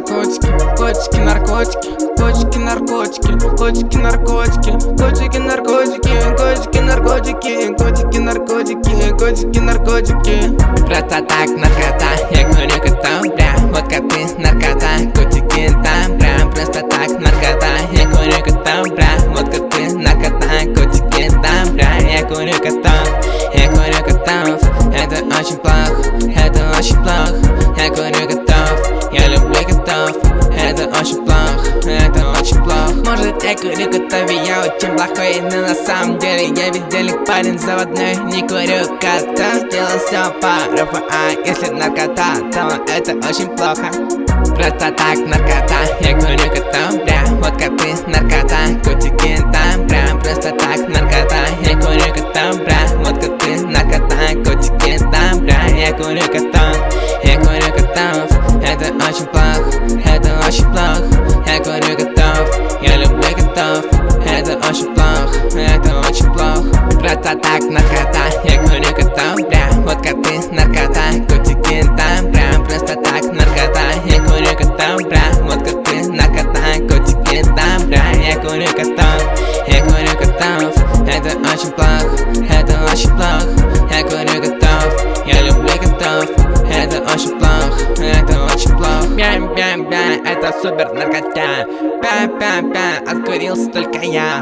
наркотики, котики, наркотики, котики, наркотики, котики, наркотики, котики, наркотики, котики, наркотики, котики, наркотики, котики, наркотики. Просто так наркота, я говорю, котом прям. Вот коты, наркота, котики там прям. Просто так наркота, я говорю, котом прям. Вот коты, наркота, котики там прям. Я говорю, котом, я говорю, котов. Это очень плохо, это очень плохо. Я говорю, котов, я люблю котов. Это очень плохо, это очень плохо. Может, я курю котов, и я очень плохой, но на самом деле я бездельник, парень заводной. Не курю котов, делал все по РФА. Если наркота, то это очень плохо. Просто так наркота, я курю котов, прям. Вот коты, наркота, котики там прям. Просто так наркота, я курю котов, прям. Вот коты, наркота, котики там прям. Я курю котов, я курю котов. Это очень плохо, это очень плохо. Я курю котов, я люблю котов. Это очень плохо, это очень плохо. Просто так наркота, я курю котов, прям. Вот коты, наркота, котики там прям. Просто так наркота, я курю котов, прям. Вот коты, наркота, котики там прям. Я курю котов, я курю котов. Это очень плохо, это очень плохо. Я курю котов, я люблю котов. Это очень плохо, это очень плохо. Бям-бям-бям, это супер наркота. Бям-бям-бям, откурился только я.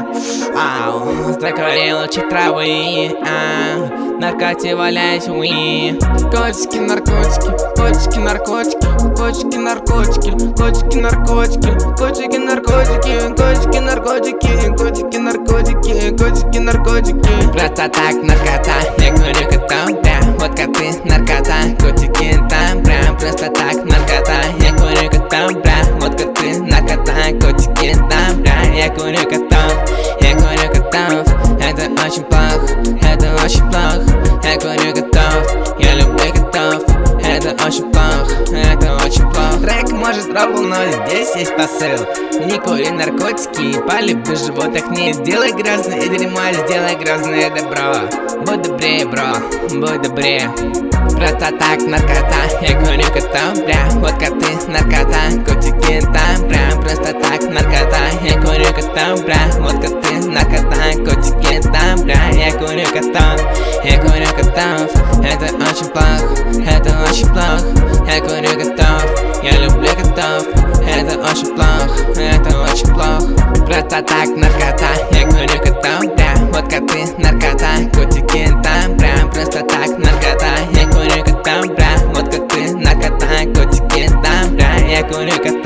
Ау, закурил лучи травы. Наркоте валяюсь, уи. Котики, наркотики, котики, наркотики, котики, наркотики, котики, наркотики, котики, наркотики, котики, наркотики, котики, наркотики, котики, наркотики. Просто так наркота, я курю котов, прям. Вот коты, наркота, котики там прям. Просто так наркота, я курю котов, прям. Вот коты, наркота, котики там прям. Я курю котов, я курю котов. Это очень плохо, это очень плохо. Я курю котов, я люблю котов. Это очень плохо, это очень плохо. Трек может робл, но здесь есть посыл. Не кури наркотики, полюби животных. Не сделай грязное дерьмо, сделай грязное добро. Будь добрее, бро, будь добрее. Просто так наркота, я курю котов, прям. Вот коты, наркота, котики там прям. Просто так наркота, я курю котов, прям. Вот коты, наркота, котики там прям. Я курю котов, я курю котов. Это очень плохо, это очень плохо. Я курю котов, я люблю котов. Это очень плохо, это очень плохо. Просто так наркота, я курю котов, прям. Вот коты, наркота, котики там прям. Просто так наркота, я курю котов, прям. Вот коты, наркота, котики там прям. Я курю котов.